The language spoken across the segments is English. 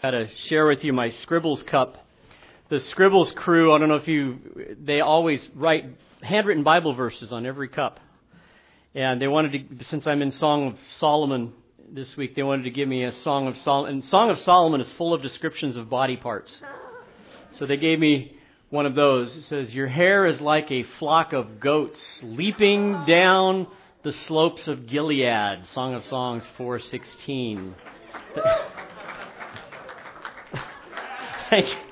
Got to share with you my Scribbles cup. The Scribbles crew, I don't know if they always write handwritten Bible verses on every cup. And they wanted to, since I'm in Song of Solomon this week, they wanted to give me a Song of Solomon. And Song of Solomon is full of descriptions of body parts. So they gave me one of those. It says, "Your hair is like a flock of goats leaping down the slopes of Gilead." Song of Songs 4:16. Thank you.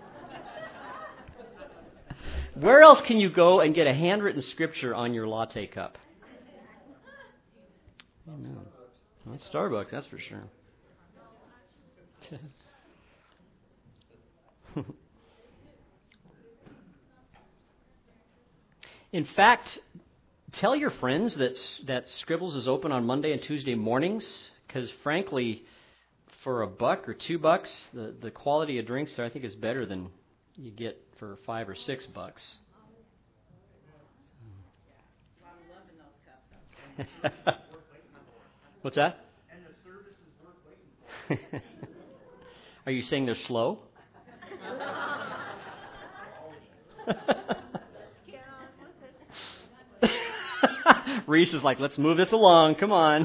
Where else can you go and get a handwritten scripture on your latte cup? Oh, no. Well, it's Starbucks, that's for sure. In fact, tell your friends that Scribbles is open on Monday and Tuesday mornings, because frankly, for $1 or $2, the quality of drinks there I think is better than you get for $5 or $6. What's that? And the service is worth waiting. Are you saying they're slow? Reese is like, let's move this along. Come on.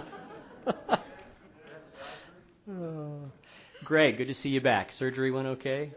Greg, good to see you back. Surgery went okay?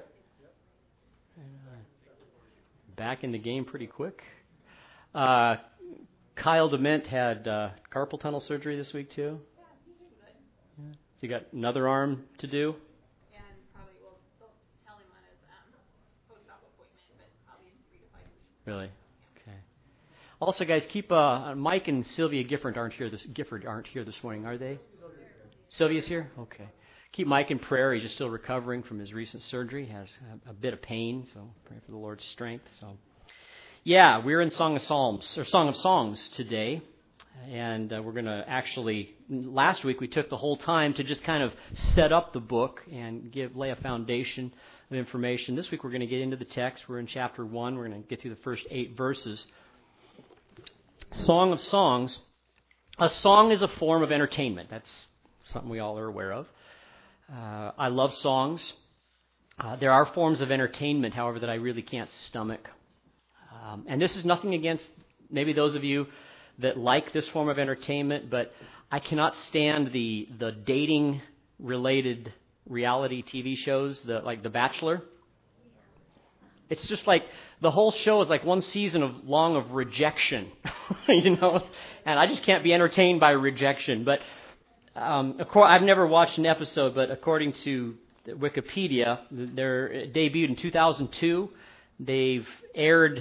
Back in the game pretty quick. Kyle DeMint had carpal tunnel surgery this week too. Yeah, he's doing good. Yeah. You got another arm to do? Yeah, and probably they'll tell him on his post-op appointment, but probably in 3 to 5 weeks. Really? Okay. Also, guys, keep Mike and Sylvia Gifford aren't here this morning, are they? Sylvia's here? Okay. Keep Mike in prayer. He's just still recovering from his recent surgery. He has a bit of pain, so pray for the Lord's strength. So, yeah, we're in Song of Songs today, and we're going to actually. Last week we took the whole time to just kind of set up the book and lay a foundation of information. This week we're going to get into the text. We're in chapter 1. We're going to get through the first 8 verses. Song of Songs. A song is a form of entertainment. That's something we all are aware of. I love songs. There are forms of entertainment, however, that I really can't stomach. And this is nothing against maybe those of you that like this form of entertainment, but I cannot stand the dating-related reality TV shows, like The Bachelor. It's just like the whole show is like one season long of rejection, and I just can't be entertained by rejection. But I've never watched an episode, but according to Wikipedia, they're debuted in 2002. They've aired,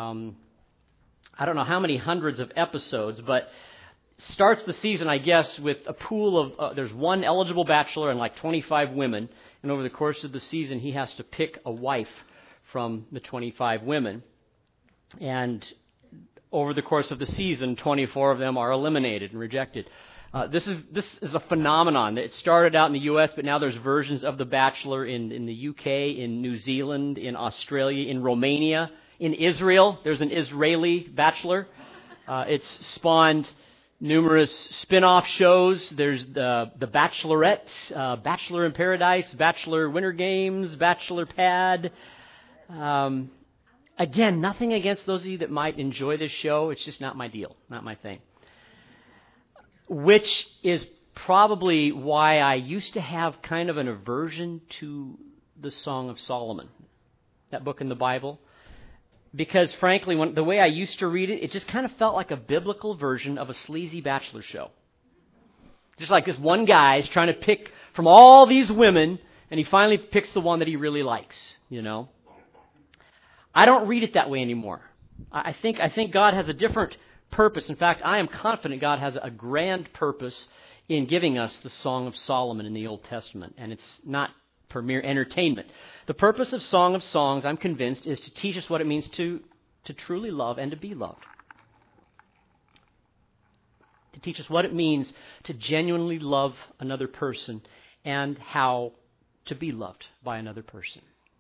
I don't know how many hundreds of episodes, but starts the season, I guess, with a pool of, there's one eligible bachelor and like 25 women, and over the course of the season, he has to pick a wife from the 25 women. And over the course of the season, 24 of them are eliminated and rejected. This is a phenomenon. It started out in the U.S., but now there's versions of The Bachelor in the U.K., in New Zealand, in Australia, in Romania, in Israel. There's an Israeli Bachelor. It's spawned numerous spin-off shows. There's the Bachelorette, Bachelor in Paradise, Bachelor Winter Games, Bachelor Pad. Again, nothing against those of you that might enjoy this show. It's just not my deal, not my thing. Which is probably why I used to have kind of an aversion to the Song of Solomon, that book in the Bible. Because frankly, the way I used to read it, it just kind of felt like a biblical version of a sleazy bachelor show. Just like this one guy is trying to pick from all these women, and he finally picks the one that he really likes, I don't read it that way anymore. I think God has a different purpose. In fact, I am confident God has a grand purpose in giving us the Song of Solomon in the Old Testament, and it's not for mere entertainment. The purpose of Song of Songs, I'm convinced, is to teach us what it means to truly love and to be loved. To teach us what it means to genuinely love another person and how to be loved by another person.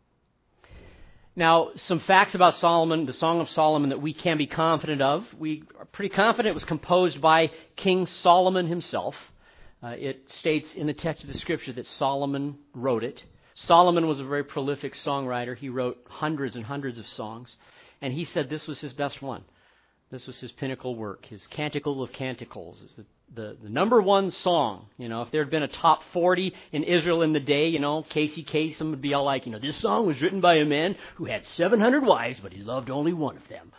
Now, some facts about Solomon, the Song of Solomon that we can be confident of. We are pretty confident it was composed by King Solomon himself. It states in the text of the Scripture that Solomon wrote it. Solomon was a very prolific songwriter. He wrote hundreds and hundreds of songs. And he said this was his best one. This was his pinnacle work. His Canticle of Canticles is the number one song. If there had been a top 40 in Israel in the day, Casey Kasem would be all like, this song was written by a man who had 700 wives, but he loved only one of them.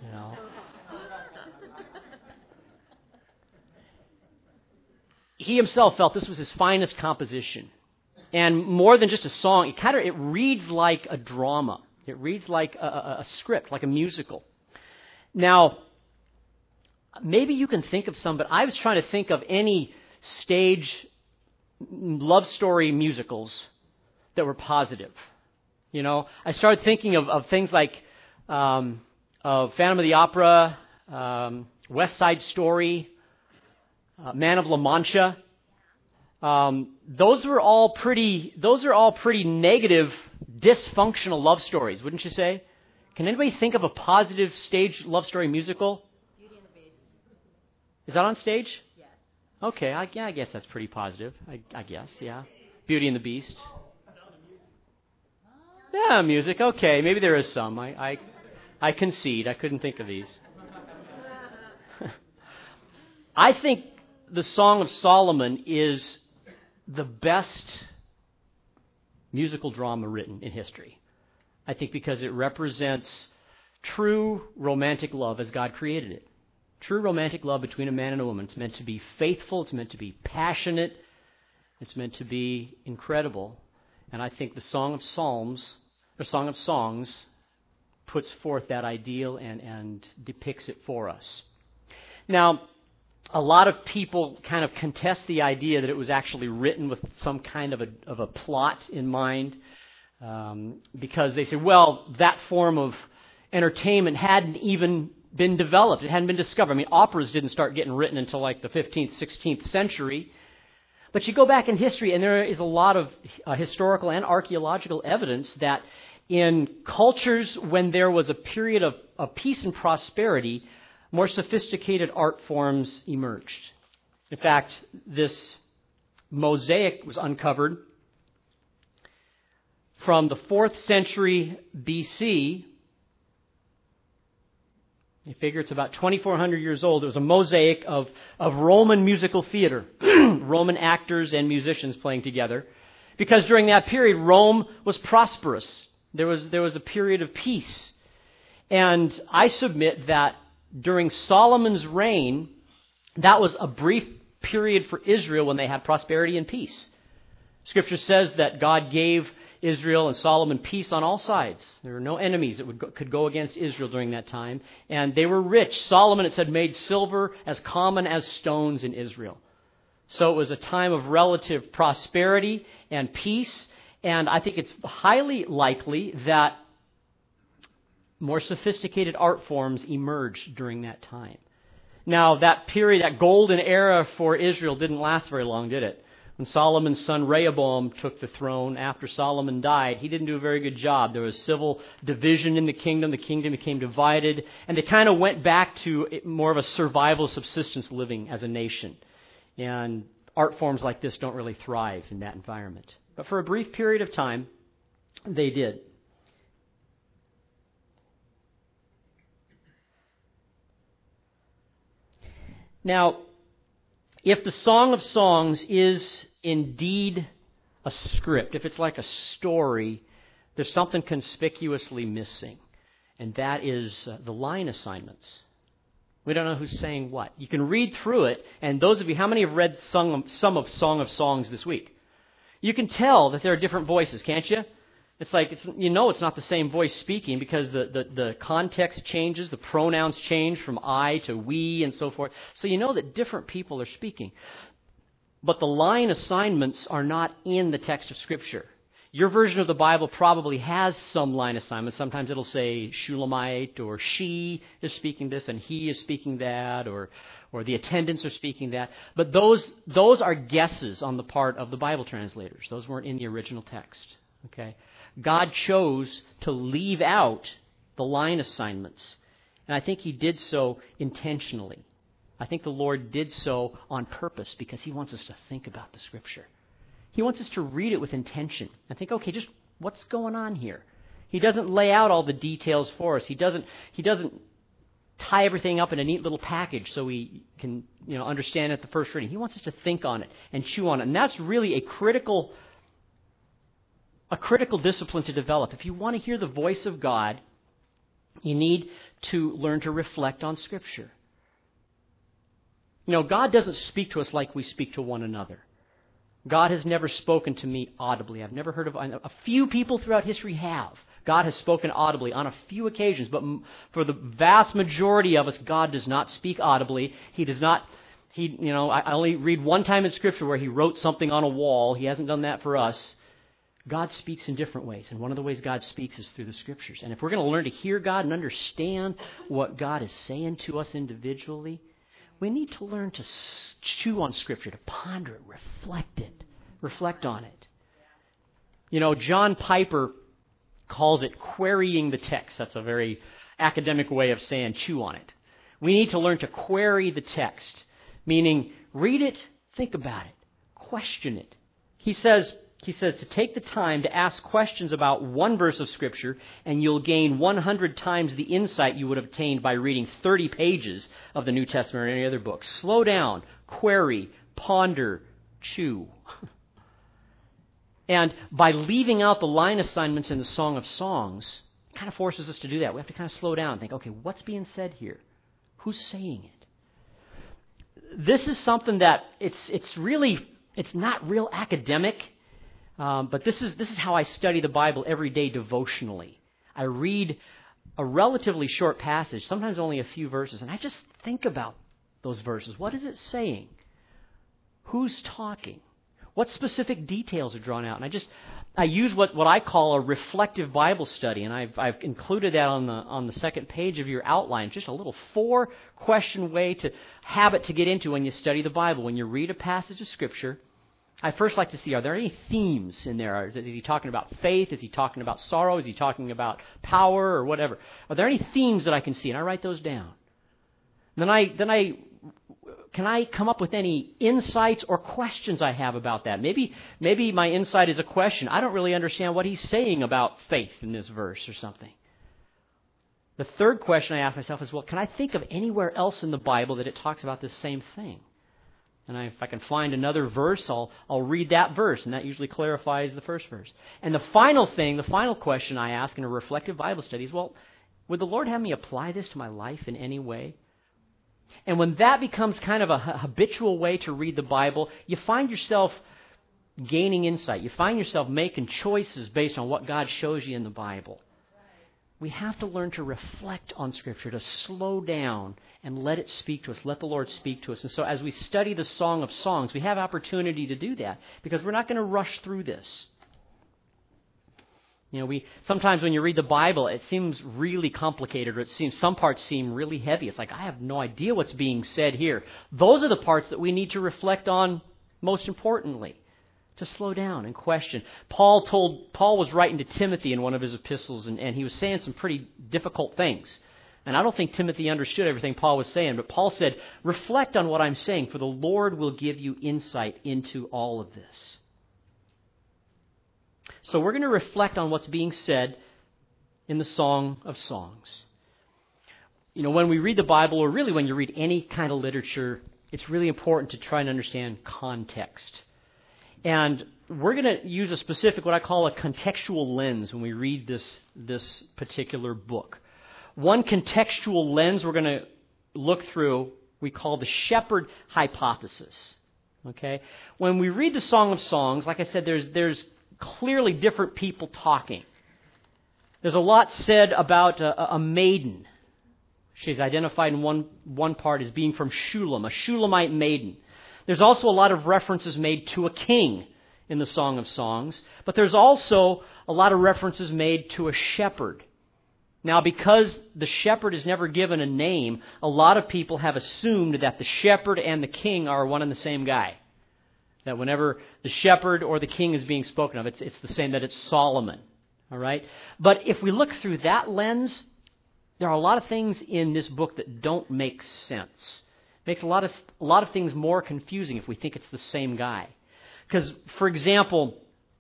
He himself felt this was his finest composition. And more than just a song, it reads like a drama. It reads like a script, like a musical. Now, maybe you can think of some, but I was trying to think of any stage love story musicals that were positive. I started thinking of things like of Phantom of the Opera, West Side Story, Man of La Mancha. Those are all pretty negative, dysfunctional love stories, wouldn't you say? Can anybody think of a positive stage love story musical? Beauty and the Beast. Is that on stage? Yes. Okay, I guess that's pretty positive. I guess, yeah. Beauty and the Beast. Yeah, music. Okay, maybe there is some. I concede. I couldn't think of these. I think the Song of Solomon is the best musical drama written in history. I think because it represents true romantic love as God created it. True romantic love between a man and a woman. It's meant to be faithful. It's meant to be passionate. It's meant to be incredible. And I think the Song of Songs puts forth that ideal and depicts it for us. Now, a lot of people kind of contest the idea that it was actually written with some kind of a plot in mind, because they say, well, that form of entertainment hadn't even been developed. It hadn't been discovered. I mean, operas didn't start getting written until like the 15th, 16th century. But you go back in history, and there is a lot of historical and archaeological evidence that in cultures when there was a period of peace and prosperity, more sophisticated art forms emerged. In fact, this mosaic was uncovered from the 4th century BC. You figure it's about 2,400 years old. It was a mosaic of Roman musical theater, Roman actors and musicians playing together. Because during that period, Rome was prosperous. There was a period of peace. And I submit that during Solomon's reign, that was a brief period for Israel when they had prosperity and peace. Scripture says that God gave Israel and Solomon peace on all sides. There were no enemies that could go against Israel during that time. And they were rich. Solomon, it said, made silver as common as stones in Israel. So it was a time of relative prosperity and peace. And I think it's highly likely that more sophisticated art forms emerged during that time. Now, that period, that golden era for Israel didn't last very long, did it? When Solomon's son Rehoboam took the throne after Solomon died, he didn't do a very good job. There was civil division in the kingdom. The kingdom became divided, and they kind of went back to more of a survival subsistence living as a nation. And art forms like this don't really thrive in that environment. But for a brief period of time, they did. Now, if the Song of Songs is indeed a script, if it's like a story, there's something conspicuously missing, and that is the line assignments. We don't know who's saying what. You can read through it, and those of you, how many have read some of Song of Songs this week? You can tell that there are different voices, can't you? It's like, it's not the same voice speaking because the context changes, the pronouns change from I to we and so forth. So you know that different people are speaking. But the line assignments are not in the text of Scripture. Your version of the Bible probably has some line assignments. Sometimes it'll say Shulamite, or she is speaking this and he is speaking that, or the attendants are speaking that. But those are guesses on the part of the Bible translators. Those weren't in the original text. Okay? God chose to leave out the line assignments. And I think He did so intentionally. I think the Lord did so on purpose because He wants us to think about the Scripture. He wants us to read it with intention and think, okay, just what's going on here? He doesn't lay out all the details for us. He doesn't tie everything up in a neat little package so we can, understand it the first reading. He wants us to think on it and chew on it. And that's really a critical discipline to develop. If you want to hear the voice of God, you need to learn to reflect on Scripture. God doesn't speak to us like we speak to one another. God has never spoken to me audibly. I've never heard of a few people throughout history have. God has spoken audibly on a few occasions, but for the vast majority of us, God does not speak audibly. He does not. I only read one time in Scripture where He wrote something on a wall. He hasn't done that for us. God speaks in different ways, and one of the ways God speaks is through the Scriptures. And if we're going to learn to hear God and understand what God is saying to us individually, we need to learn to chew on Scripture, to ponder it, reflect on it. John Piper calls it querying the text. That's a very academic way of saying chew on it. We need to learn to query the text, meaning read it, think about it, question it. He says to take the time to ask questions about one verse of Scripture, and you'll gain 100 times the insight you would have obtained by reading 30 pages of the New Testament or any other book. Slow down, query, ponder, chew. And by leaving out the line assignments in the Song of Songs, it kind of forces us to do that. We have to kind of slow down and think, okay, what's being said here? Who's saying it? This is something that it's not real academic. But this is how I study the Bible every day devotionally. I read a relatively short passage, sometimes only a few verses, and I just think about those verses. What is it saying? Who's talking? What specific details are drawn out? And I use what I call a reflective Bible study, and I've included that on the second page of your outline. Just a little 4-question way to habit to get into when you study the Bible. When you read a passage of Scripture, I first like to see, are there any themes in there? Is he talking about faith? Is he talking about sorrow? Is he talking about power or whatever? Are there any themes that I can see? And I write those down. Then can I come up with any insights or questions I have about that? Maybe my insight is a question. I don't really understand what he's saying about faith in this verse or something. The third question I ask myself is, well, can I think of anywhere else in the Bible that it talks about this same thing? And if I can find another verse, I'll read that verse, and that usually clarifies the first verse. And the final question I ask in a reflective Bible study is, well, would the Lord have me apply this to my life in any way? And when that becomes kind of a habitual way to read the Bible, you find yourself gaining insight. You find yourself making choices based on what God shows you in the Bible. We have to learn to reflect on Scripture, to slow down and let it speak to us, let the Lord speak to us. And so as we study the Song of Songs, we have opportunity to do that because we're not going to rush through this. Sometimes when you read the Bible, it seems really complicated, or some parts seem really heavy. It's like, I have no idea what's being said here. Those are the parts that we need to reflect on most importantly, to slow down and question. Paul was writing to Timothy in one of his epistles, and he was saying some pretty difficult things. And I don't think Timothy understood everything Paul was saying, but Paul said, reflect on what I'm saying, for the Lord will give you insight into all of this. So we're going to reflect on what's being said in the Song of Songs. When we read the Bible, or really when you read any kind of literature, it's really important to try and understand context. And we're going to use what I call a contextual lens when we read this particular book. One contextual lens we're going to look through, we call the shepherd hypothesis. Okay? When we read the Song of Songs, like I said, there's clearly different people talking. There's a lot said about a maiden. She's identified in one part as being from Shulam, a Shulamite maiden. There's also a lot of references made to a king in the Song of Songs, but there's also a lot of references made to a shepherd. Now, because the shepherd is never given a name, a lot of people have assumed that the shepherd and the king are one and the same guy. That whenever the shepherd or the king is being spoken of, it's the same, that it's Solomon. All right? But if we look through that lens, there are a lot of things in this book that don't make sense. Makes a lot of things more confusing if we think it's the same guy. Because, for example,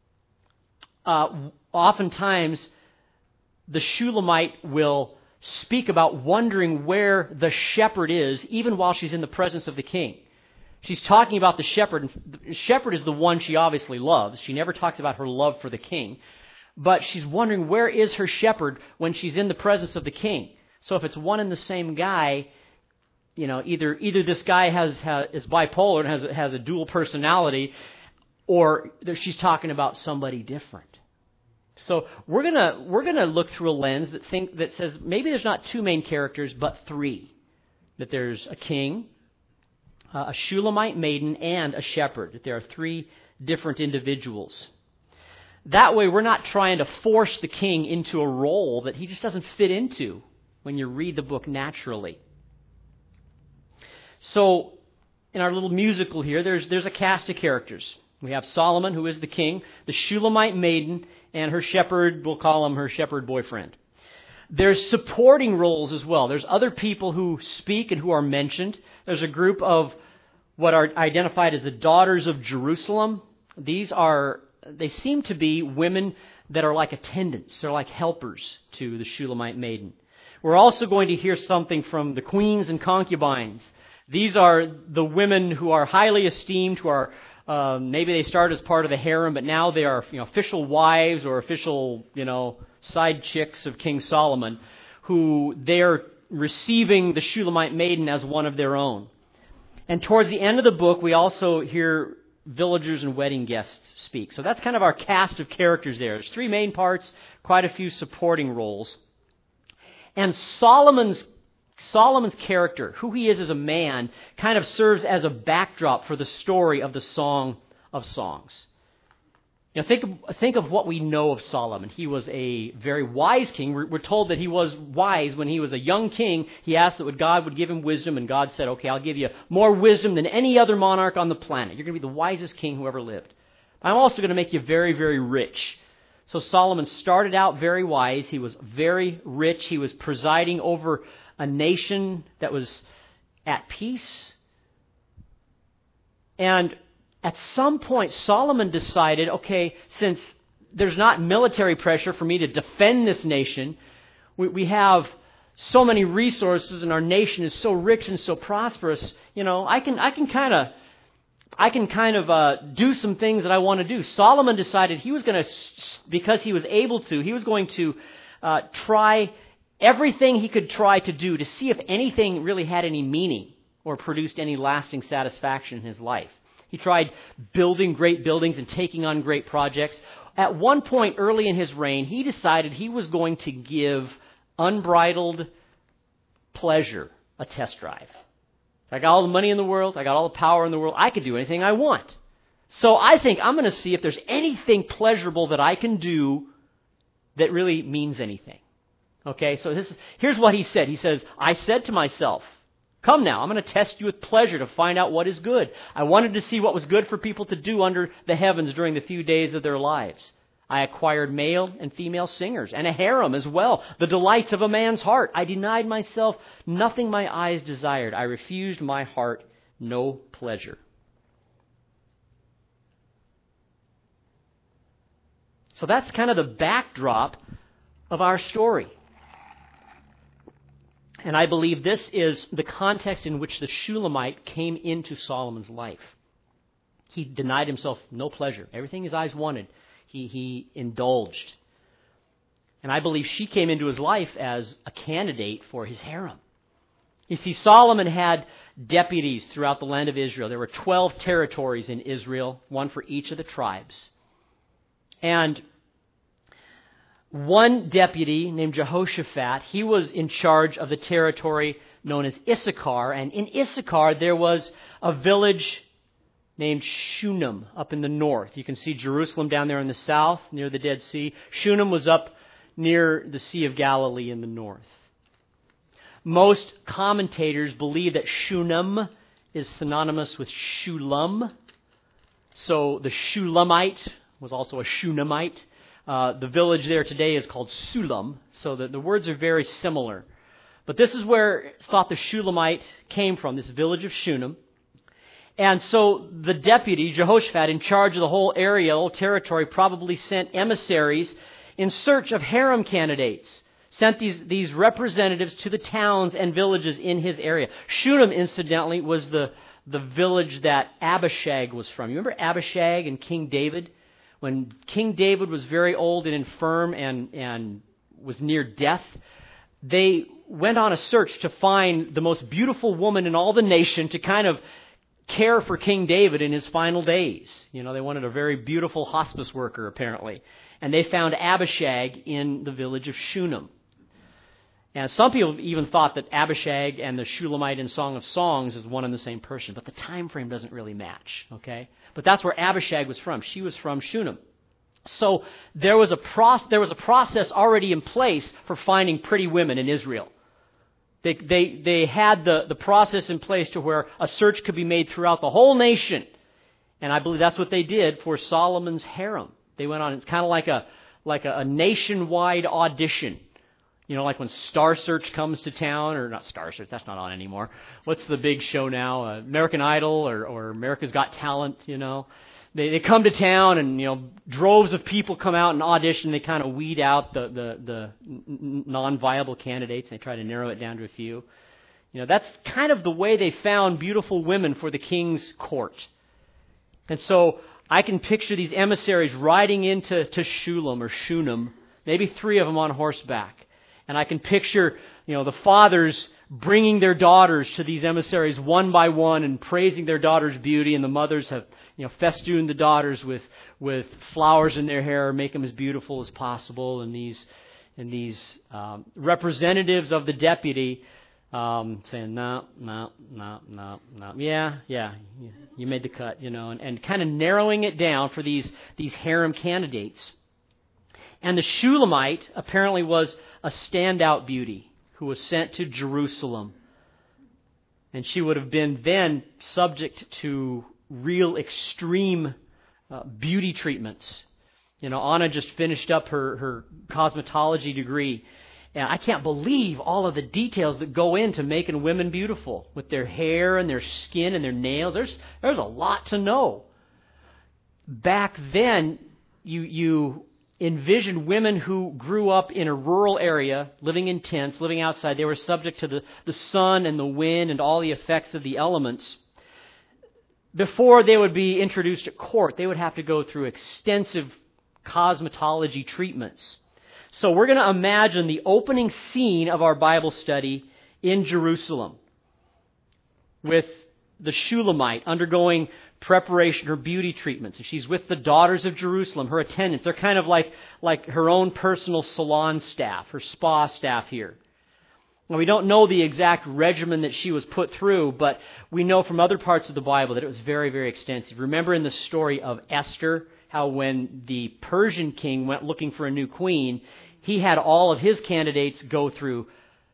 oftentimes the Shulamite will speak about wondering where the shepherd is, even while she's in the presence of the king. She's talking about the shepherd, and the shepherd is the one she obviously loves. She never talks about her love for the king. But she's wondering where is her shepherd when she's in the presence of the king. So if it's one and the same guy, either this guy is bipolar and has a dual personality, or she's talking about somebody different. So we're gonna look through a lens that says maybe there's not two main characters but three. That there's a king, a Shulamite maiden, and a shepherd. That there are three different individuals. That way we're not trying to force the king into a role that he just doesn't fit into when you read the book naturally. So in our little musical here, there's a cast of characters. We have Solomon, who is the king, the Shulamite maiden, and her shepherd, we'll call him her shepherd boyfriend. There's supporting roles as well. There's other people who speak and who are mentioned. There's a group of what are identified as the daughters of Jerusalem. They seem to be women that are like attendants. They're like helpers to the Shulamite maiden. We're also going to hear something from the queens and concubines. These are the women who are highly esteemed, who are maybe they started as part of the harem, but now they are official wives or official side chicks of King Solomon, who they are receiving the Shulamite maiden as one of their own. And towards the end of the book, we also hear villagers and wedding guests speak. So that's kind of our cast of characters there. There's three main parts, quite a few supporting roles. And Solomon's character, who he is as a man, kind of serves as a backdrop for the story of the Song of Songs. Think of what we know of Solomon. He was a very wise king. We're told that he was wise when he was a young king. He asked that God would give him wisdom, and God said, okay, I'll give you more wisdom than any other monarch on the planet. You're going to be the wisest king who ever lived. I'm also going to make you very, very rich. So Solomon started out very wise. He was very rich. He was presiding over a nation that was at peace. And at some point, Solomon decided, okay, since there's not military pressure for me to defend this nation, we have so many resources and our nation is so rich and so prosperous, I can kind of do some things that I want to do. Solomon decided he was going to, because he was able to, he was going to try everything he could try to do to see if anything really had any meaning or produced any lasting satisfaction in his life. He tried building great buildings and taking on great projects. At one point early in his reign, he decided he was going to give unbridled pleasure a test drive. I got all the money in the world. I got all the power in the world. I could do anything I want. So I think I'm going to see if there's anything pleasurable that I can do that really means anything. Okay, so here's what he said. He says, I said to myself, come now, I'm going to test you with pleasure to find out what is good. I wanted to see what was good for people to do under the heavens during the few days of their lives. I acquired male and female singers and a harem as well, the delights of a man's heart. I denied myself nothing my eyes desired. I refused my heart no pleasure. So that's kind of the backdrop of our story. And I believe this is the context in which the Shulamite came into Solomon's life. He denied himself no pleasure. Everything his eyes wanted, he indulged. And I believe she came into his life as a candidate for his harem. You see, Solomon had deputies throughout the land of Israel. There were 12 territories in Israel, one for each of the tribes. And one deputy named Jehoshaphat, he was in charge of the territory known as Issachar. And in Issachar, there was a village named Shunem up in the north. You can see Jerusalem down there in the south, near the Dead Sea. Shunem was up near the Sea of Galilee in the north. Most commentators believe that Shunem is synonymous with Shulam. So the Shulamite was also a Shunammite. The village there today is called Sulam, so the words are very similar. But this is where it's thought the Shulamite came from, this village of Shunem. And so the deputy, Jehoshaphat, in charge of the whole area, the whole territory, probably sent emissaries in search of harem candidates. Sent these representatives to the towns and villages in his area. Shunem, incidentally, was the village that Abishag was from. You remember Abishag and King David? When King David was very old and infirm and was near death, they went on a search to find the most beautiful woman in all the nation to kind of care for King David in his final days. You know, they wanted a very beautiful hospice worker, apparently. And they found Abishag in the village of Shunem. And some people even thought that Abishag and the Shulamite in Song of Songs is one and the same person, but the time frame doesn't really match, okay? But that's where Abishag was from. She was from Shunem. So there was a process already in place for finding pretty women in Israel. They had the process in place to where a search could be made throughout the whole nation. And I believe that's what they did for Solomon's harem. They went on, it's kind of like a nationwide audition. You know, like when Star Search comes to town, or not Star Search, that's not on anymore. What's the big show now? American Idol or America's Got Talent, you know. They come to town and, you know, droves of people come out and audition. They kind of weed out the non-viable candidates. They try to narrow it down to a few. You know, that's kind of the way they found beautiful women for the king's court. And so I can picture these emissaries riding into Shunem, maybe 3 of them on horseback. And I can picture, you know, the fathers bringing their daughters to these emissaries one by one and praising their daughter's beauty, and the mothers have, you know, festooned the daughters with flowers in their hair, make them as beautiful as possible. And these representatives of the deputy saying, no, yeah, you made the cut, you know, and kind of narrowing it down for these harem candidates. And the Shulamite apparently was a standout beauty who was sent to Jerusalem. And she would have been then subject to real extreme beauty treatments. You know, Anna just finished up her cosmetology degree. And I can't believe all of the details that go into making women beautiful with their hair and their skin and their nails. There's a lot to know. Back then, you envisioned women who grew up in a rural area, living in tents, living outside. They were subject to the sun and the wind and all the effects of the elements. Before they would be introduced at court, they would have to go through extensive cosmetology treatments. So we're going to imagine the opening scene of our Bible study in Jerusalem with the Shulamite undergoing preparation, her beauty treatments. And she's with the daughters of Jerusalem, her attendants. They're kind of like her own personal salon staff, her spa staff here. Now, we don't know the exact regimen that she was put through, but we know from other parts of the Bible that it was very, very extensive. Remember in the story of Esther, how when the Persian king went looking for a new queen, he had all of his candidates go through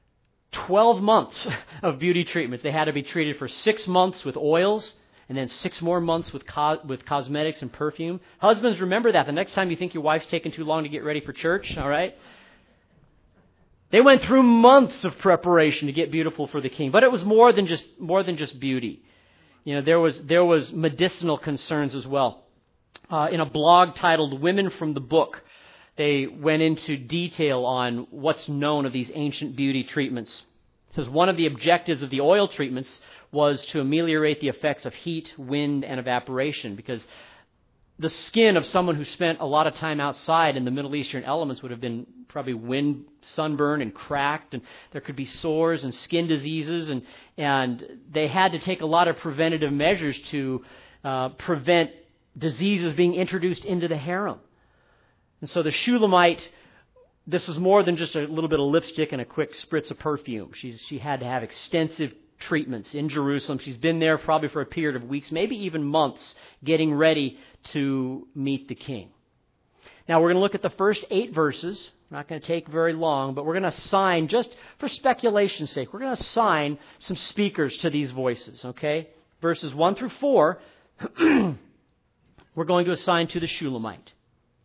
12 months of beauty treatments. They had to be treated for 6 months with oils, and then 6 more months with cosmetics and perfume. Husbands, remember that the next time you think your wife's taking too long to get ready for church, all right? They went through months of preparation to get beautiful for the king, but it was more than just beauty. You know, there was medicinal concerns as well. In a blog titled "Women from the Book," they went into detail on what's known of these ancient beauty treatments. It says one of the objectives of the oil treatments was to ameliorate the effects of heat, wind, and evaporation, because the skin of someone who spent a lot of time outside in the Middle Eastern elements would have been probably wind, sunburn, and cracked, and there could be sores and skin diseases, and they had to take a lot of preventative measures to prevent diseases being introduced into the harem. And so the Shulamite, this was more than just a little bit of lipstick and a quick spritz of perfume. She had to have extensive treatments in Jerusalem. She's been there probably for a period of weeks, maybe even months, getting ready to meet the king. Now we're going to look at the first 8 verses. Not going to take very long, but we're going to assign, just for speculation's sake, we're going to assign some speakers to these voices, okay? Verses 1 through 4, we're going to assign to the Shulamite.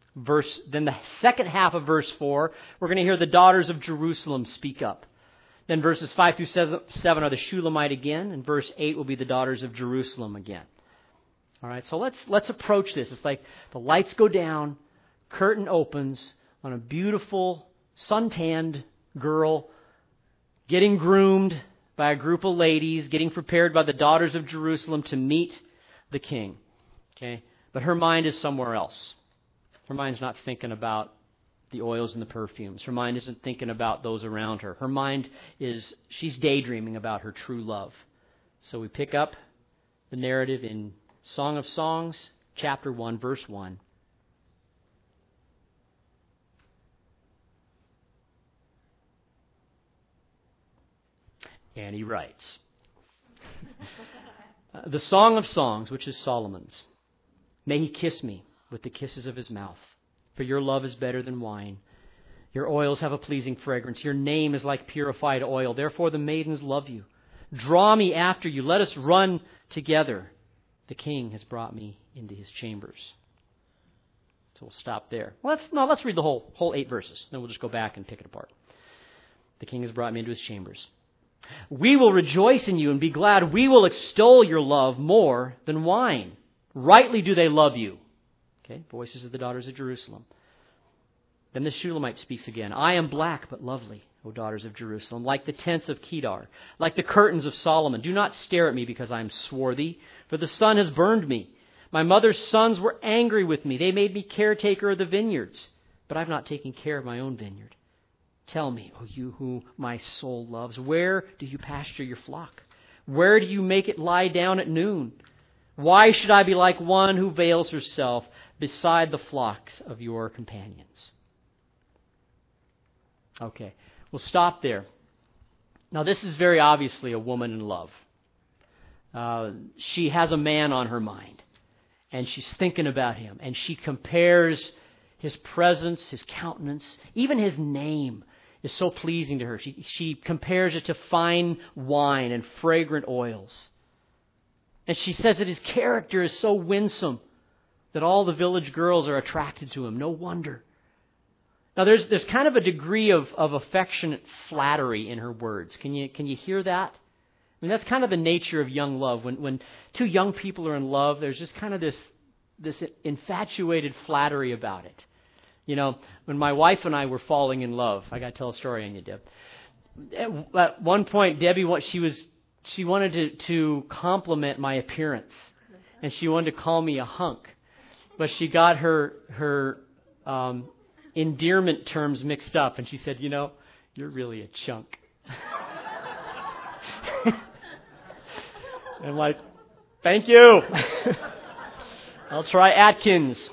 Then the second half of verse 4, we're going to hear the daughters of Jerusalem speak up. Then verses 5 through 7 are the Shulamite again, and verse 8 will be the daughters of Jerusalem again. All right, so let's approach this. It's like the lights go down, curtain opens on a beautiful, suntanned girl getting groomed by a group of ladies, getting prepared by the daughters of Jerusalem to meet the king. Okay, but her mind is somewhere else. Her mind's not thinking about the oils and the perfumes. Her mind isn't thinking about those around her. Her mind she's daydreaming about her true love. So we pick up the narrative in Song of Songs, chapter 1, verse 1. And he writes, the Song of Songs, which is Solomon's. May he kiss me with the kisses of his mouth. For your love is better than wine. Your oils have a pleasing fragrance. Your name is like purified oil. Therefore the maidens love you. Draw me after you. Let us run together. The king has brought me into his chambers. So we'll stop there. Let's read the whole 8 verses. Then we'll just go back and pick it apart. The king has brought me into his chambers. We will rejoice in you and be glad. We will extol your love more than wine. Rightly do they love you. Okay, voices of the daughters of Jerusalem. Then the Shulamite speaks again. I am black but lovely, O daughters of Jerusalem, like the tents of Kedar, like the curtains of Solomon. Do not stare at me because I am swarthy, for the sun has burned me. My mother's sons were angry with me. They made me caretaker of the vineyards, but I've not taken care of my own vineyard. Tell me, O you who my soul loves, where do you pasture your flock? Where do you make it lie down at noon? Why should I be like one who veils herself beside the flocks of your companions? Okay, we'll stop there. Now, this is very obviously a woman in love. She has a man on her mind, and she's thinking about him, and she compares his presence, his countenance, even his name is so pleasing to her. She compares it to fine wine and fragrant oils. And she says that his character is so winsome that all the village girls are attracted to him. No wonder. Now, there's kind of a degree of affectionate flattery in her words. Can you hear that? I mean, that's kind of the nature of young love. When two young people are in love, there's just kind of this infatuated flattery about it. You know, when my wife and I were falling in love, I got to tell a story on you, Deb. At one point, Debbie, she wanted to compliment my appearance, and she wanted to call me a hunk, but she got her endearment terms mixed up, and she said, "You know, you're really a chunk." I'm like, "Thank you. I'll try Atkins."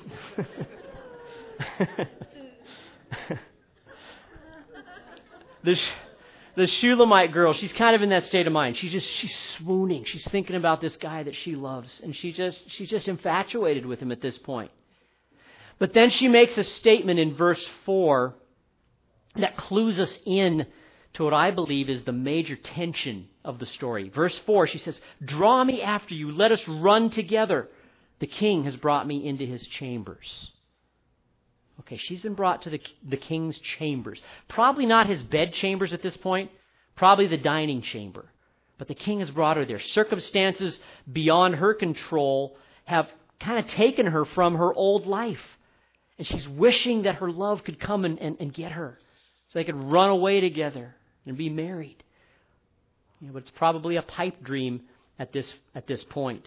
The Shulamite girl, she's kind of in that state of mind. She's swooning. She's thinking about this guy that she loves, and she's just infatuated with him at this point. But then she makes a statement in verse 4 that clues us in to what I believe is the major tension of the story. Verse 4, she says, "Draw me after you. Let us run together. The king has brought me into his chambers." Okay, she's been brought to the king's chambers. Probably not his bed chambers at this point. Probably the dining chamber. But the king has brought her there. Circumstances beyond her control have kind of taken her from her old life. And she's wishing that her love could come and get her, so they could run away together and be married. You know, but it's probably a pipe dream at this point.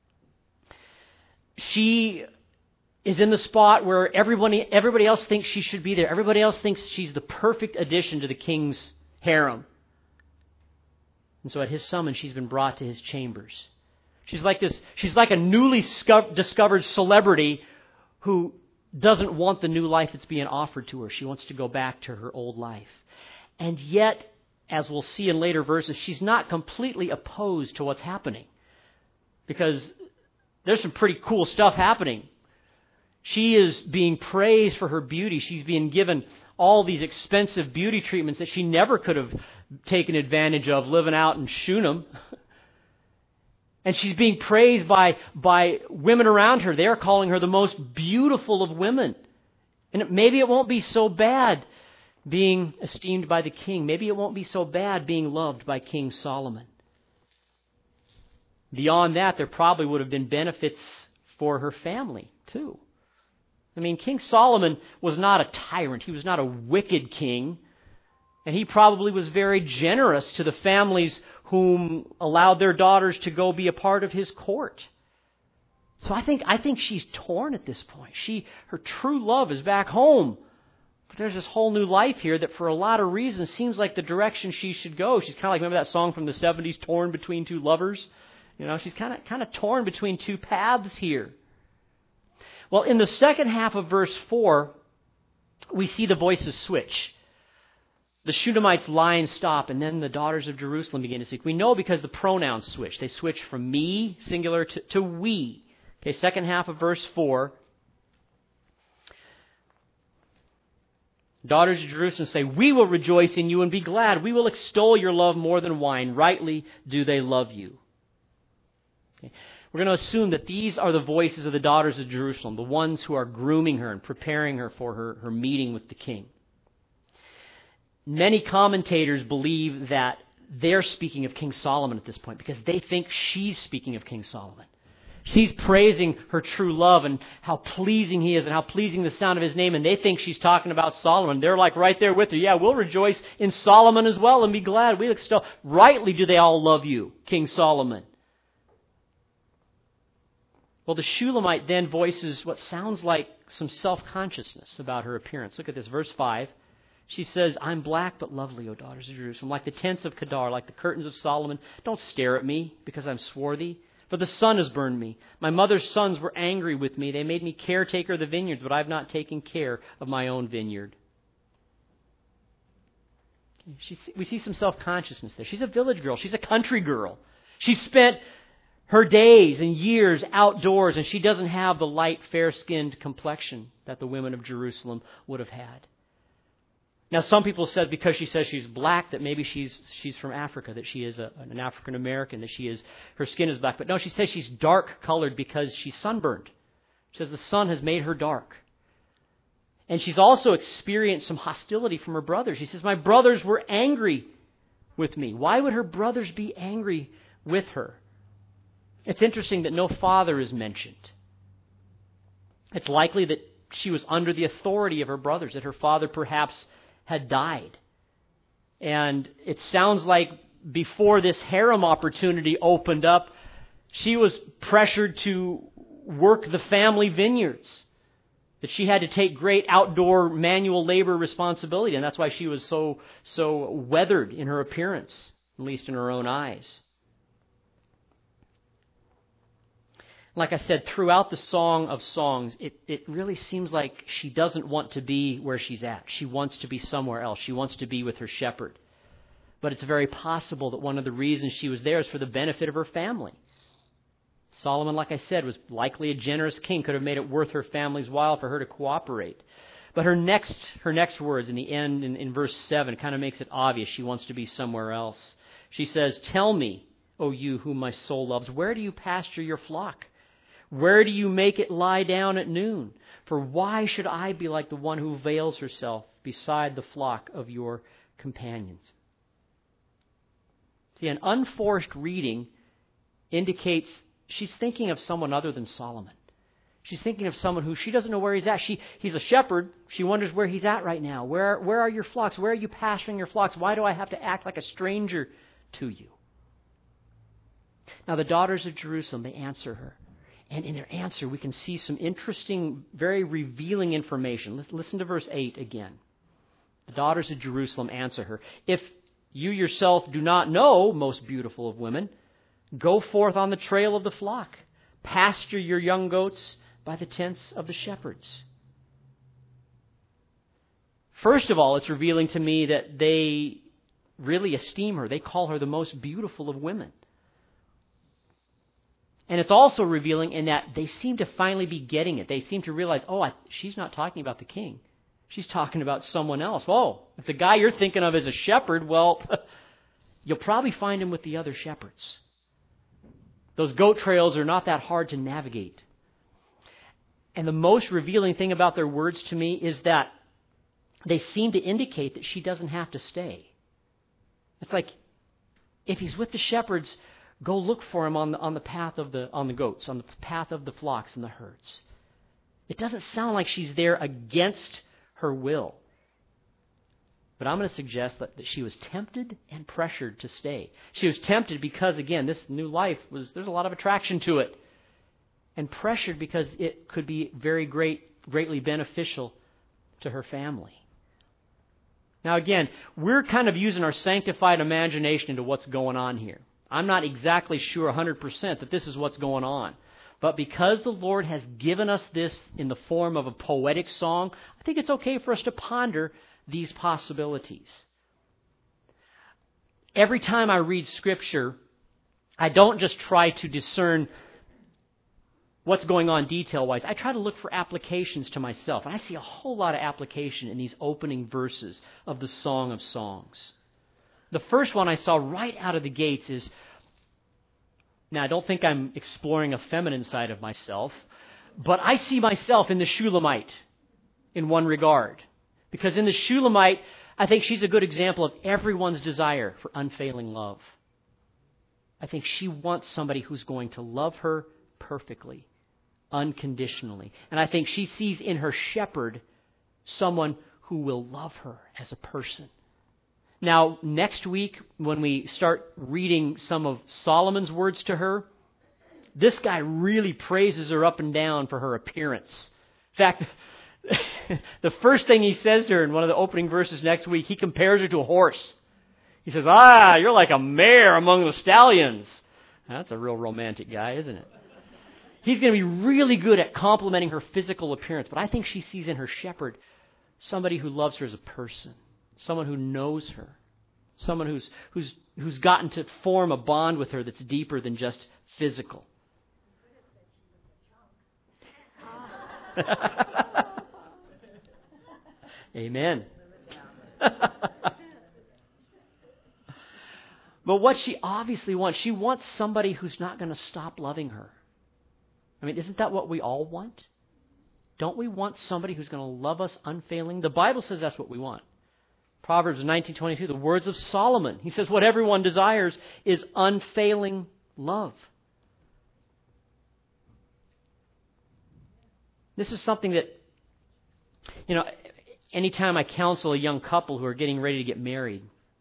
She is in the spot where everybody else thinks she should be there. Everybody else thinks she's the perfect addition to the king's harem. And so at his summons, she's been brought to his chambers. She's like a newly discovered celebrity who doesn't want the new life that's being offered to her. She wants to go back to her old life. And yet, as we'll see in later verses, she's not completely opposed to what's happening, because there's some pretty cool stuff happening. She is being praised for her beauty. She's being given all these expensive beauty treatments that she never could have taken advantage of living out in Shunem. And she's being praised by women around her. They are calling her the most beautiful of women. And maybe it won't be so bad being esteemed by the king. Maybe it won't be so bad being loved by King Solomon. Beyond that, there probably would have been benefits for her family, too. I mean, King Solomon was not a tyrant. He was not a wicked king. And he probably was very generous to the families whom allowed their daughters to go be a part of his court. So I think she's torn at this point. Her true love is back home. But there's this whole new life here that for a lot of reasons seems like the direction she should go. She's kind of like, remember that song from the 70s, Torn Between Two Lovers? You know, she's kind of torn between two paths here. Well, in the second half of verse 4, we see the voices switch. The Shunamites' line stop, and then the daughters of Jerusalem begin to speak. We know because the pronouns switch. They switch from me, singular, to we. Okay, second half of verse 4. Daughters of Jerusalem say, we will rejoice in you and be glad. We will extol your love more than wine. Rightly do they love you. Okay. We're going to assume that these are the voices of the daughters of Jerusalem, the ones who are grooming her and preparing her for her meeting with the king. Many commentators believe that they're speaking of King Solomon at this point because they think she's speaking of King Solomon. She's praising her true love and how pleasing he is and how pleasing the sound of his name, and they think she's talking about Solomon. They're like right there with her. Yeah, we'll rejoice in Solomon as well and be glad. We'll extol. Rightly do they all love you, King Solomon. Well, the Shulamite then voices what sounds like some self-consciousness about her appearance. Look at this, verse 5. She says, I'm black but lovely, O daughters of Jerusalem, like the tents of Kedar, like the curtains of Solomon. Don't stare at me because I'm swarthy, for the sun has burned me. My mother's sons were angry with me. They made me caretaker of the vineyards, but I've not taken care of my own vineyard. We see some self-consciousness there. She's a village girl. She's a country girl. She spent her days and years outdoors, and she doesn't have the light, fair-skinned complexion that the women of Jerusalem would have had. Now, some people said because she says she's black that maybe she's from Africa, that she is an African American, that her skin is black. But no, she says she's dark colored because she's sunburned. She says the sun has made her dark. And she's also experienced some hostility from her brothers. She says, my brothers were angry with me. Why would her brothers be angry with her? It's interesting that no father is mentioned. It's likely that she was under the authority of her brothers, that her father perhaps had died. And it sounds like before this harem opportunity opened up, she was pressured to work the family vineyards, that she had to take great outdoor manual labor responsibility, and that's why she was so weathered in her appearance, at least in her own eyes. Like I said, throughout the Song of Songs, it really seems like she doesn't want to be where she's at. She wants to be somewhere else. She wants to be with her shepherd. But it's very possible that one of the reasons she was there is for the benefit of her family. Solomon, like I said, was likely a generous king, could have made it worth her family's while for her to cooperate. But her next words in the end, in verse 7, kind of makes it obvious she wants to be somewhere else. She says, tell me, O you whom my soul loves, where do you pasture your flock? Where do you make it lie down at noon? For why should I be like the one who veils herself beside the flock of your companions? See, an unforced reading indicates she's thinking of someone other than Solomon. She's thinking of someone who she doesn't know where he's at. He's a shepherd. She wonders where he's at right now. Where are your flocks? Where are you pasturing your flocks? Why do I have to act like a stranger to you? Now, the daughters of Jerusalem, they answer her. And in their answer, we can see some interesting, very revealing information. Listen to verse 8 again. The daughters of Jerusalem answer her. If you yourself do not know, most beautiful of women, go forth on the trail of the flock. Pasture your young goats by the tents of the shepherds. First of all, it's revealing to me that they really esteem her. They call her the most beautiful of women. And it's also revealing in that they seem to finally be getting it. They seem to realize, she's not talking about the king. She's talking about someone else. Oh, if the guy you're thinking of is a shepherd, well, you'll probably find him with the other shepherds. Those goat trails are not that hard to navigate. And the most revealing thing about their words to me is that they seem to indicate that she doesn't have to stay. It's like, if he's with the shepherds, go look for him on the path of the goats, on the path of the flocks and the herds. It doesn't sound like she's there against her will. But I'm going to suggest that she was tempted and pressured to stay. She was tempted because, again, this new life there's a lot of attraction to it. And pressured because it could be greatly beneficial to her family. Now again, we're kind of using our sanctified imagination into what's going on here. I'm not exactly sure 100% that this is what's going on. But because the Lord has given us this in the form of a poetic song, I think it's okay for us to ponder these possibilities. Every time I read Scripture, I don't just try to discern what's going on detail-wise. I try to look for applications to myself. And I see a whole lot of application in these opening verses of the Song of Songs. The first one I saw right out of the gates is, now I don't think I'm exploring a feminine side of myself, but I see myself in the Shulamite in one regard. Because in the Shulamite, I think she's a good example of everyone's desire for unfailing love. I think she wants somebody who's going to love her perfectly, unconditionally. And I think she sees in her shepherd someone who will love her as a person. Now, next week, when we start reading some of Solomon's words to her, this guy really praises her up and down for her appearance. In fact, the first thing he says to her in one of the opening verses next week, he compares her to a horse. He says, you're like a mare among the stallions. That's a real romantic guy, isn't it? He's going to be really good at complimenting her physical appearance, but I think she sees in her shepherd somebody who loves her as a person, someone who knows her, someone who's gotten to form a bond with her that's deeper than just physical. Amen. But what she obviously wants, she wants somebody who's not going to stop loving her. I mean, isn't that what we all want? Don't we want somebody who's going to love us unfailing? The Bible says that's what we want. Proverbs 19:22, the words of Solomon. He says what everyone desires is unfailing love. This is something that, anytime I counsel a young couple who are getting ready to get married,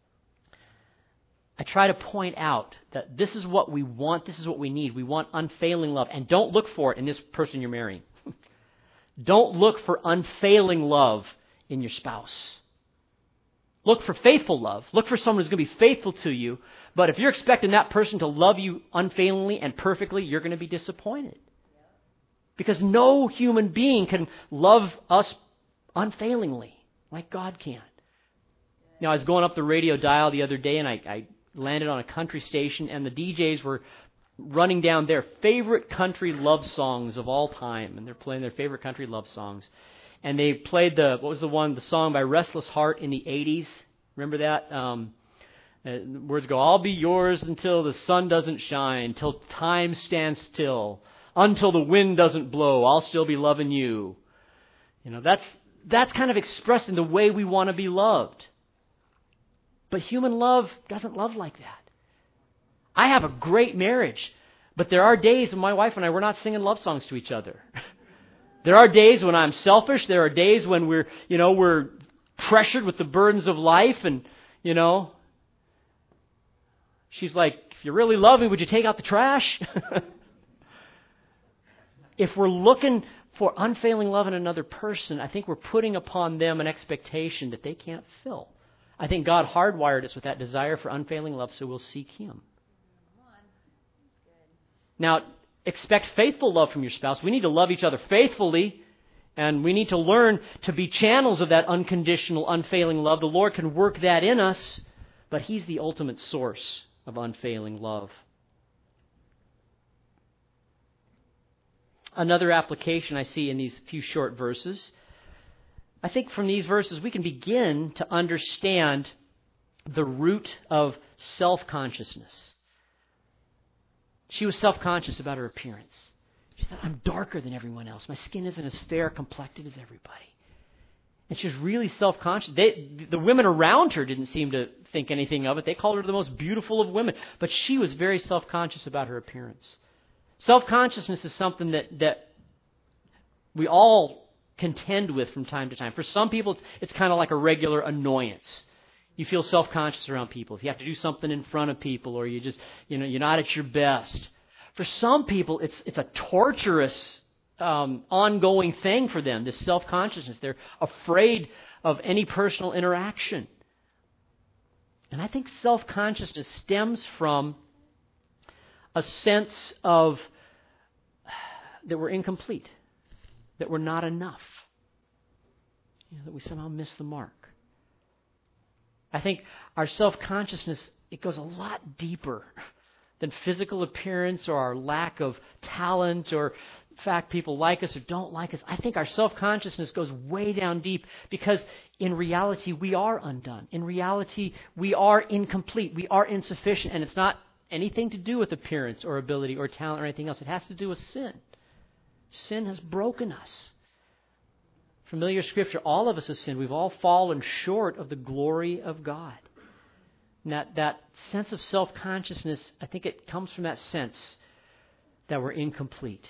I try to point out that this is what we want, this is what we need. We want unfailing love. And don't look for it in this person you're marrying. Don't look for unfailing love in your spouse. Look for faithful love. Look for someone who's going to be faithful to you. But if you're expecting that person to love you unfailingly and perfectly, you're going to be disappointed. Because no human being can love us unfailingly like God can. Now, I was going up the radio dial the other day and I landed on a country station, and the DJs were running down their favorite country love songs of all time. And they're playing their favorite country love songs. And they played the song by Restless Heart in the 80s. Remember that? The words go, I'll be yours until the sun doesn't shine, till time stands still, until the wind doesn't blow, I'll still be loving you. That's kind of expressed in the way we want to be loved. But human love doesn't love like that. I have a great marriage, but there are days when my wife and I, we're not singing love songs to each other. There are days when I'm selfish. There are days when we're pressured with the burdens of life, and she's like, if you really love me, would you take out the trash? If we're looking for unfailing love in another person, I think we're putting upon them an expectation that they can't fill. I think God hardwired us with that desire for unfailing love, so we'll seek Him. Now, expect faithful love from your spouse. We need to love each other faithfully, and we need to learn to be channels of that unconditional, unfailing love. The Lord can work that in us, but He's the ultimate source of unfailing love. Another application I see in these few short verses, I think from these verses we can begin to understand the root of self-consciousness. She was self-conscious about her appearance. She thought, I'm darker than everyone else. My skin isn't as fair complected as everybody. And she was really self-conscious. The women around her didn't seem to think anything of it. They called her the most beautiful of women. But she was very self-conscious about her appearance. Self-consciousness is something that we all contend with from time to time. For some people, it's kind of like a regular annoyance. You feel self-conscious around people. If you have to do something in front of people, or you just, you're not at your best. For some people, it's a torturous, ongoing thing for them, this self-consciousness. They're afraid of any personal interaction. And I think self-consciousness stems from a sense of that we're incomplete, that we're not enough, that we somehow miss the mark. I think our self-consciousness, it goes a lot deeper than physical appearance or our lack of talent or the fact people like us or don't like us. I think our self-consciousness goes way down deep because in reality we are undone. In reality we are incomplete. We are insufficient. And it's not anything to do with appearance or ability or talent or anything else. It has to do with sin. Sin has broken us. Familiar scripture, all of us have sinned. We've all fallen short of the glory of God. And that sense of self-consciousness, I think it comes from that sense that we're incomplete.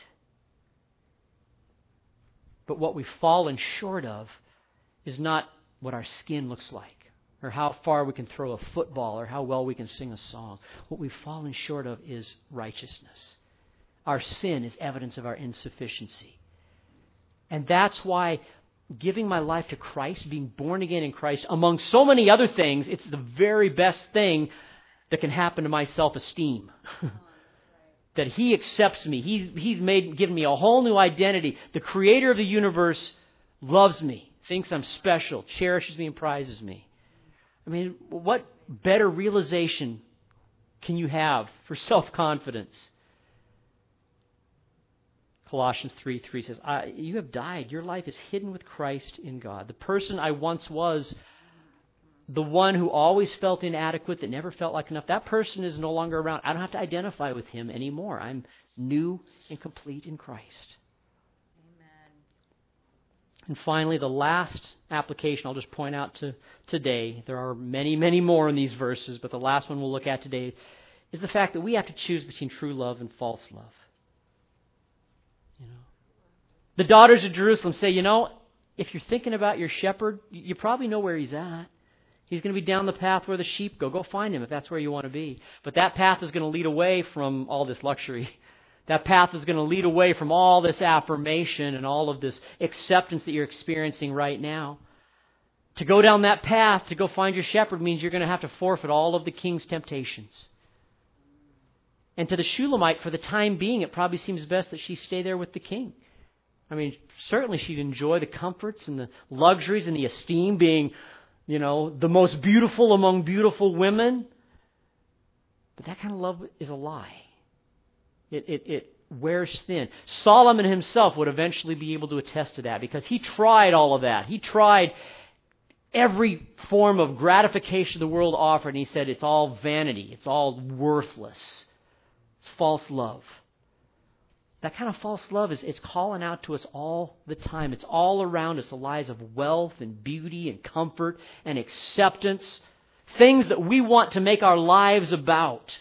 But what we've fallen short of is not what our skin looks like, or how far we can throw a football, or how well we can sing a song. What we've fallen short of is righteousness. Our sin is evidence of our insufficiency. And that's why giving my life to Christ, being born again in Christ, among so many other things, it's the very best thing that can happen to my self-esteem. That He accepts me. He's given me a whole new identity. The Creator of the universe loves me, thinks I'm special, cherishes me and prizes me. I mean, what better realization can you have for self-confidence? Colossians 3:3 says, you have died. Your life is hidden with Christ in God. The person I once was, the one who always felt inadequate, that never felt like enough, that person is no longer around. I don't have to identify with him anymore. I'm new and complete in Christ. Amen. And finally, the last application I'll just point out to today, there are many, many more in these verses, but the last one we'll look at today is the fact that we have to choose between true love and false love. The daughters of Jerusalem say, if you're thinking about your shepherd, you probably know where he's at. He's going to be down the path where the sheep go. Go find him if that's where you want to be. But that path is going to lead away from all this luxury. That path is going to lead away from all this affirmation and all of this acceptance that you're experiencing right now. To go down that path, to go find your shepherd, means you're going to have to forfeit all of the king's temptations. And to the Shulamite, for the time being, it probably seems best that she stay there with the king. I mean, certainly she'd enjoy the comforts and the luxuries and the esteem, being, the most beautiful among beautiful women. But that kind of love is a lie. It wears thin. Solomon himself would eventually be able to attest to that because he tried all of that. He tried every form of gratification the world offered, and he said it's all vanity. It's all worthless. It's false love. That kind of false love it's calling out to us all the time. It's all around us, the lies of wealth and beauty and comfort and acceptance, things that we want to make our lives about.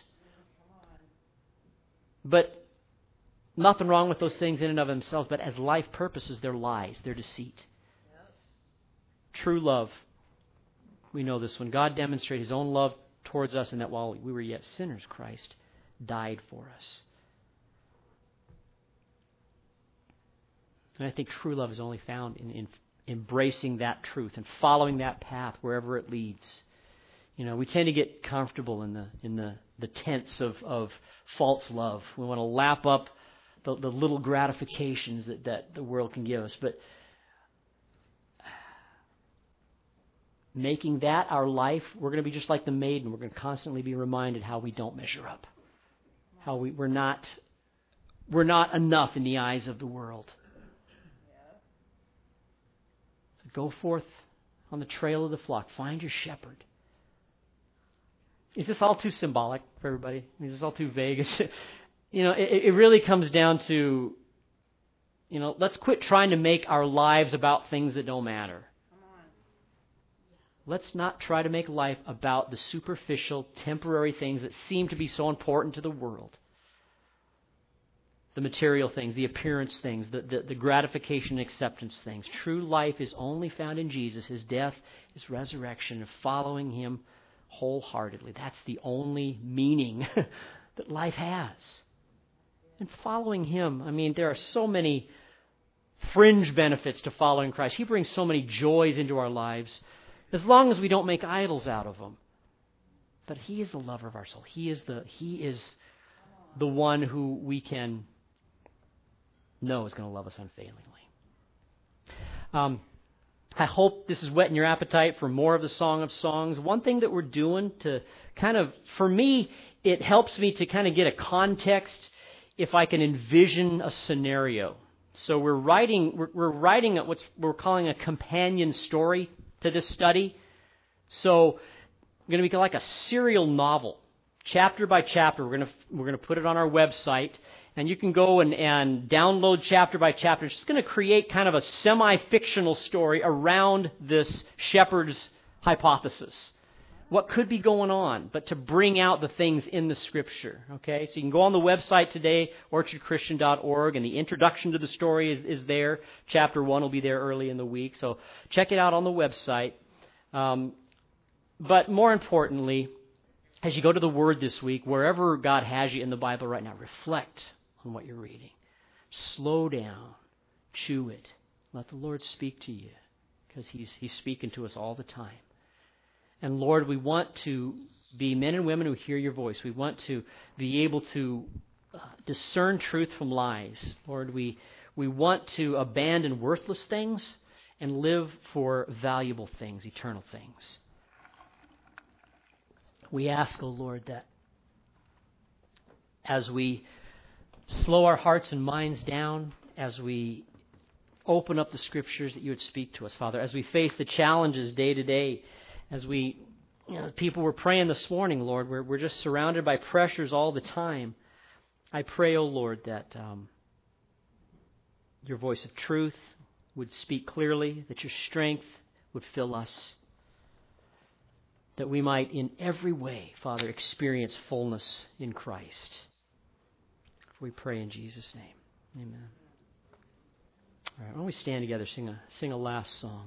But nothing wrong with those things in and of themselves, but as life purposes, they're lies, they're deceit. True love, we know this one. God demonstrated His own love towards us, and that while we were yet sinners, Christ died for us. And I think true love is only found in embracing that truth and following that path wherever it leads. We tend to get comfortable in the tents of false love. We want to lap up the little gratifications that the world can give us. But making that our life, we're going to be just like the maiden. We're going to constantly be reminded how we don't measure up, how we're not enough in the eyes of the world. So go forth on the trail of the flock. Find your shepherd. Is this all too symbolic for everybody? Is this all too vague? It really comes down to, let's quit trying to make our lives about things that don't matter. Let's not try to make life about the superficial, temporary things that seem to be so important to the world. The material things, the appearance things, the gratification and acceptance things. True life is only found in Jesus, His death, His resurrection, and following Him wholeheartedly. That's the only meaning that life has. And following Him, I mean, there are so many fringe benefits to following Christ. He brings so many joys into our lives, as long as we don't make idols out of them. But He is the lover of our soul. He is the one who we can know is going to love us unfailingly. I hope this is whetting your appetite for more of the Song of Songs. One thing that we're doing to kind of, for me, it helps me to kind of get a context if I can envision a scenario. So we're writing what we're calling a companion story to this study. So we're going to be like a serial novel, chapter by chapter. We're going to put it on our website. And you can go and download chapter by chapter. It's just going to create kind of a semi-fictional story around this shepherd's hypothesis. What could be going on, but to bring out the things in the Scripture. Okay, so you can go on the website today, orchardchristian.org, and the introduction to the story is there. Chapter 1 will be there early in the week. So check it out on the website. But more importantly, as you go to the Word this week, wherever God has you in the Bible right now, reflect on what you're reading. Slow down. Chew it. Let the Lord speak to you, because He's speaking to us all the time. And Lord, we want to be men and women who hear your voice. We want to be able to discern truth from lies. Lord, we want to abandon worthless things and live for valuable things, eternal things. We ask, O Lord, that as we slow our hearts and minds down, as we open up the Scriptures, that you would speak to us, Father, as we face the challenges day to day, as we, people were praying this morning, Lord, we're just surrounded by pressures all the time. I pray, O Lord, that your voice of truth would speak clearly, that your strength would fill us, that we might in every way, Father, experience fullness in Christ. We pray in Jesus' name. Amen. All right, why don't we stand together, sing a last song.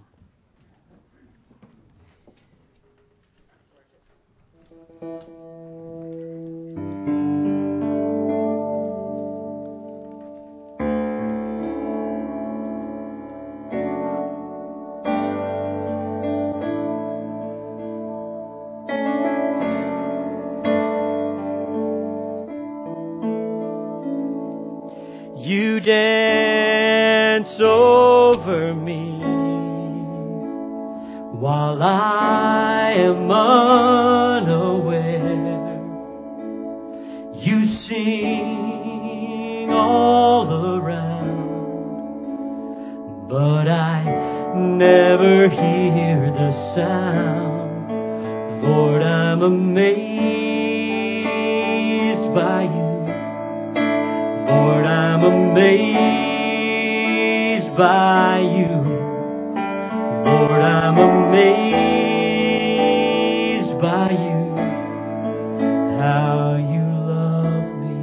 You dance over me while I am unaware. You sing all around, but I never hear the sound. Lord, I'm amazed by you. Lord, I'm amazed by you. Lord, I'm amazed by you, how you love me.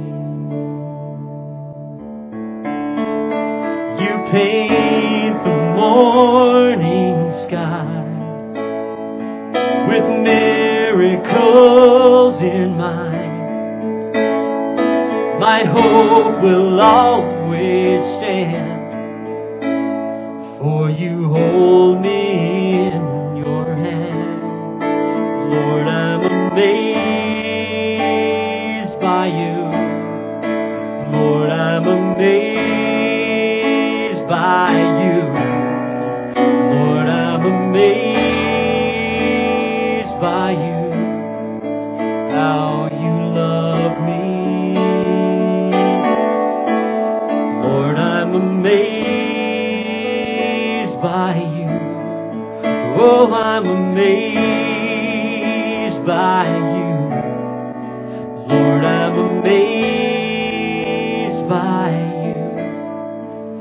You paint the morning sky with miracles in mind. My hope will always stand, for you hold me in your hand. Lord, I'm amazed by you. Lord, I'm amazed by you. Lord, I'm amazed by you, how you love me. Lord, I'm amazed by you. Oh, I'm amazed by you. Lord, I'm amazed by you,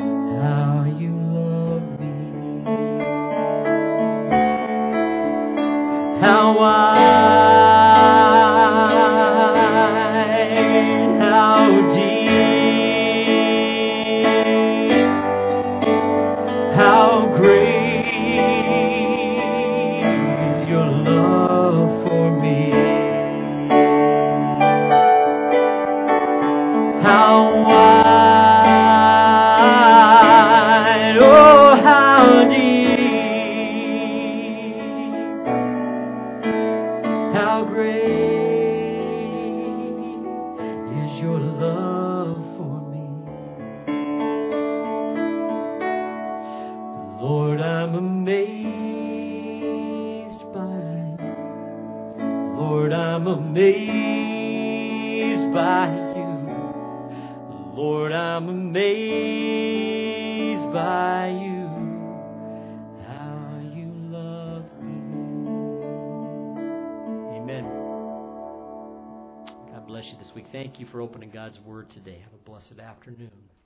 how you love me. how wide, how deep, how great is your love for me. How wide, oh how deep, how great is your love for me. Lord, I'm amazed by you. Lord, I'm amazed by you. Lord, I'm amazed by you, how you love me. Amen. God bless you this week. Thank you for opening God's Word today. Have a blessed afternoon.